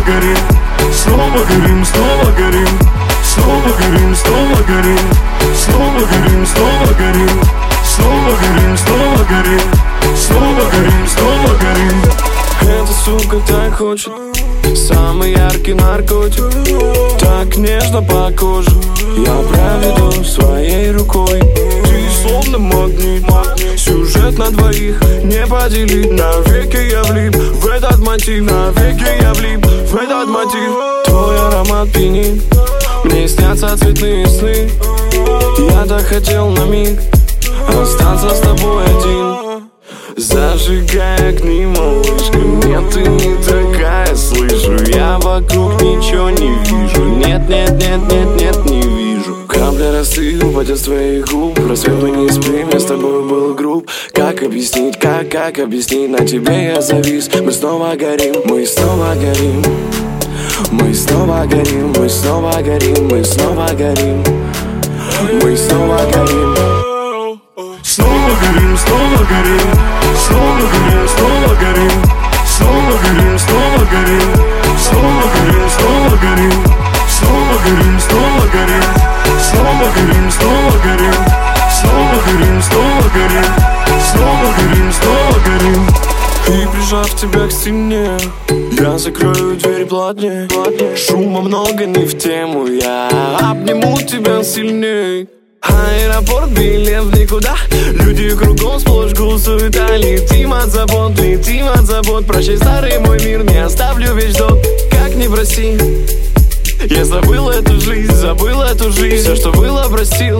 горим, снова горим, снова горим, снова горим, снова горим, снова горим, снова горим, снова горим, снова горим, снова горим, снова горим. Эта сука так хочет, самый яркий наркотик, так нежно по коже я проведу своей рукой. Ты словно магнит, сюжет на двоих не поделить. Навеки я влип в этот мотив, навеки я влип в этот мотив. Твой аромат пьянит, мне снятся цветные сны. Я так хотел на миг остаться с тобой один. Зажигай огни, малышка, нет, ты не такая, слышу. Я вокруг ничего не вижу. Нет, нет, нет, нет, нет, не вижу. Капля росы упадет с твоих губ. Рассвет, мы не спим, я с тобой был груб. Как объяснить, как объяснить? На тебе я завис. Мы снова горим, мы снова горим. Мы снова горим, мы снова горим, мы снова горим. Мы снова горим. Снова горим, снова горим, снова горим, снова горим, снова горим, снова горим, снова горим, снова горим, снова горим, снова горим, снова горим, снова горим, снова горим, снова горим, снова горим, снова горим. И прижав тебя к стене, я закрою дверь плотнее. Шума много не в тему, я обниму тебя сильней. Аэропорт, билет в никуда. Люди кругом сплошь гул, суета. Летим от забот. Прощай, старый мой мир, не оставлю вещь долг. Как не прости, я забыл эту жизнь. Все, что было, простил.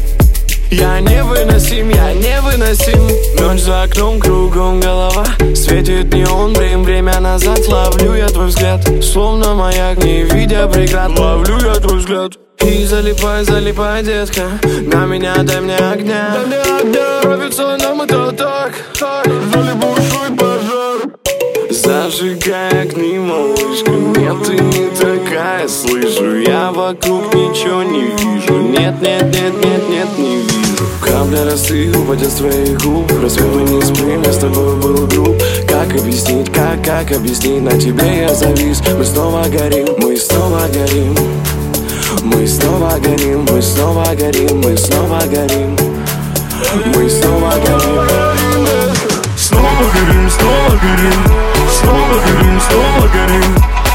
Я невыносим, я невыносим. Ночь за окном, кругом голова. Светит неон, время назад. Ловлю я твой взгляд, словно маяк, не видя преград. Ловлю я твой взгляд. И залипай, залипай, детка, на меня дай мне огня. Дай мне огня, нравится нам это так. Жали большой пожар. Зажигай огни, малышка, нет, ты не такая, слышу. Я вокруг ничего не вижу. Нет, нет, нет, нет, нет, не вижу. Капля росы упадет с твоих губ. Рассвет, мы не спим, я с тобой был груб. Как объяснить, как объяснить? На тебе я завис. Мы снова горим, мы снова горим. Мы снова горим, мы снова горим, мы снова горим. Мы снова горим. Снова горим, снова горим, снова горим, снова горим.